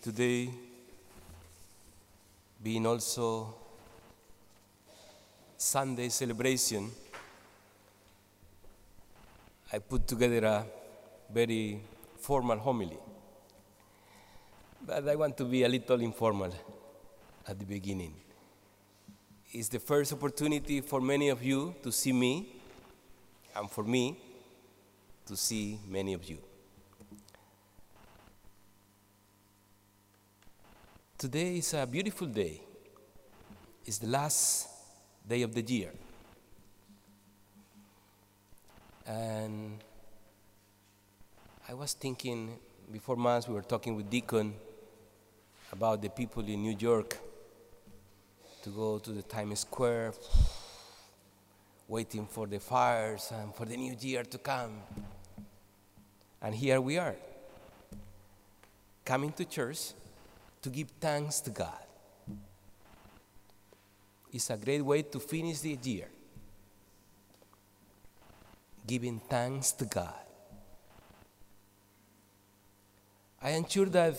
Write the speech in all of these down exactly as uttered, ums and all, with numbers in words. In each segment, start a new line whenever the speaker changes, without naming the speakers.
today being also Sunday celebration, I put together a very formal homily. But I want to be a little informal at the beginning. It's the first opportunity for many of you to see me, and for me to see many of you. Today is a beautiful day. It's the last day of the year. And I was thinking, before Mass, we were talking with Deacon about the people in New York to go to the Times Square, waiting for the fires and for the new year to come. And here we are, coming to church to give thanks to God. It's a great way to finish the year, giving thanks to God. I am sure that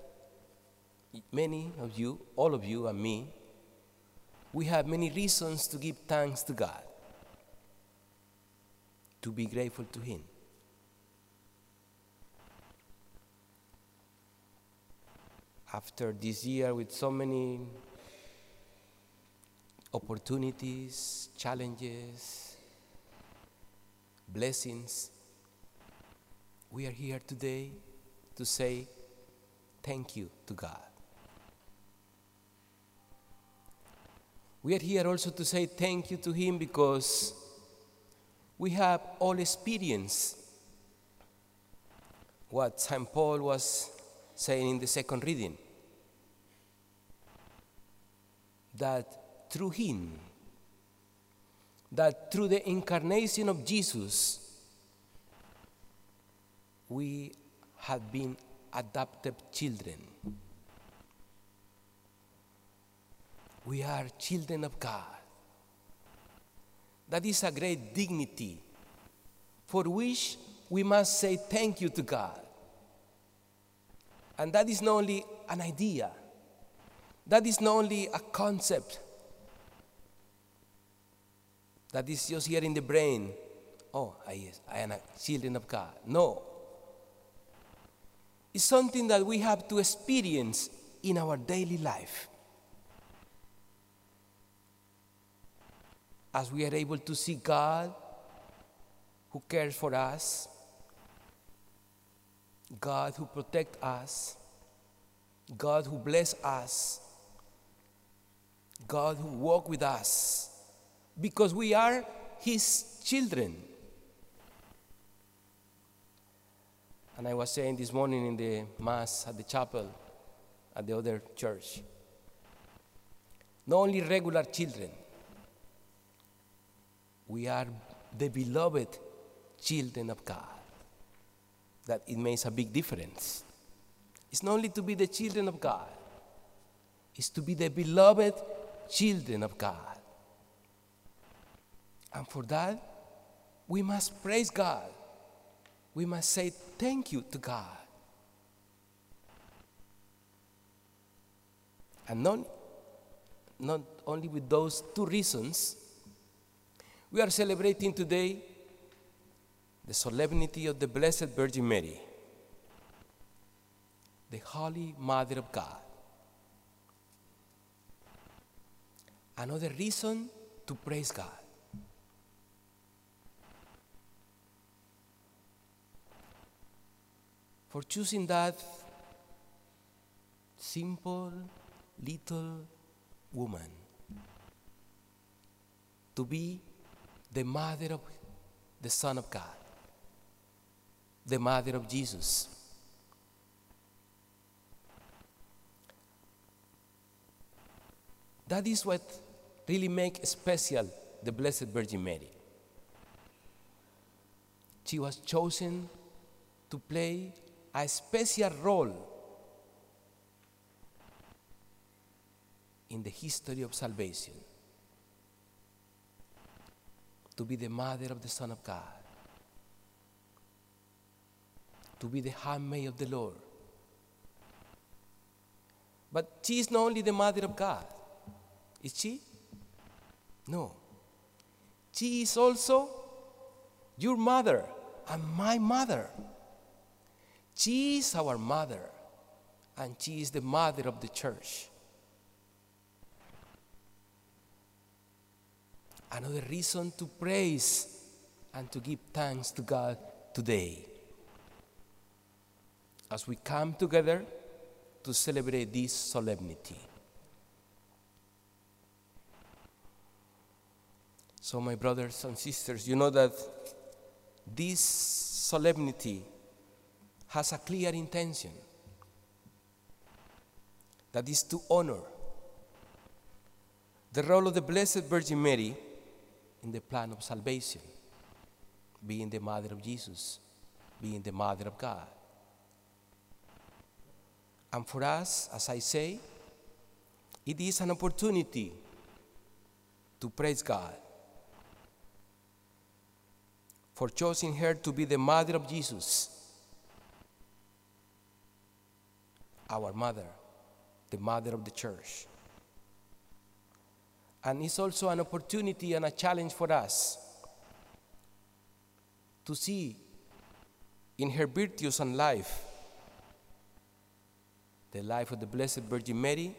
many of you, all of you and me, we have many reasons to give thanks to God, to be grateful to Him. After this year with so many opportunities, challenges, blessings, we are here today to say thank you to God. We are here also to say thank you to Him because we have all experienced what Saint Paul was saying in the second reading, that through Him, that through the incarnation of Jesus, we have been adopted children. We are children of God. That is a great dignity for which we must say thank you to God. And that is not only an idea, that is not only a concept, that is just here in the brain. Oh, yes, I am a children of God. No. It's something that we have to experience in our daily life. As we are able to see God who cares for us, God who protects us, God who bless us, God who walks with us, because we are His children. And I was saying this morning in the Mass at the chapel, at the other church, not only regular children, we are the beloved children of God. That it makes a big difference. It's not only to be the children of God, it's to be the beloved children of God. And for that, we must praise God. We must say thank you to God. And not, not only with those two reasons, we are celebrating today the solemnity of the Blessed Virgin Mary, the Holy Mother of God. Another reason to praise God. For choosing that simple little woman to be the mother of the Son of God, the mother of Jesus. That is what really makes special the Blessed Virgin Mary. She was chosen to play a special role in the history of salvation, to be the mother of the Son of God, to be the handmaid of the Lord, But she is not only the mother of God. Is she? No. She is also your mother and my mother. She is our mother, and she is the mother of the church. Another reason to praise and to give thanks to God today, as we come together to celebrate this solemnity. So, my brothers and sisters, you know that this solemnity has a clear intention. That is to honor the role of the Blessed Virgin Mary in the plan of salvation, being the mother of Jesus, being the mother of God. And for us, as I say, it is an opportunity to praise God for choosing her to be the mother of Jesus, our mother, the mother of the church. And it's also an opportunity and a challenge for us to see in her virtues and life, the life of the Blessed Virgin Mary,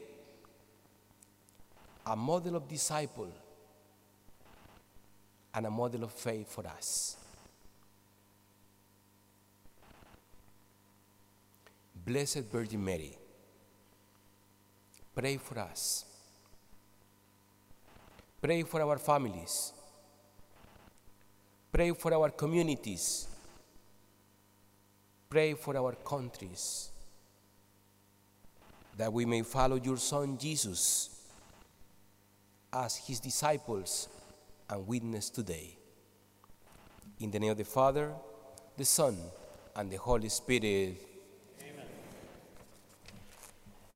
a model of disciple and a model of faith for us. Blessed Virgin Mary, pray for us. Pray for our families. Pray for our communities. Pray for our countries, that we may follow your Son Jesus as his disciples and witness today. In the name of the Father, the Son, and the Holy Spirit.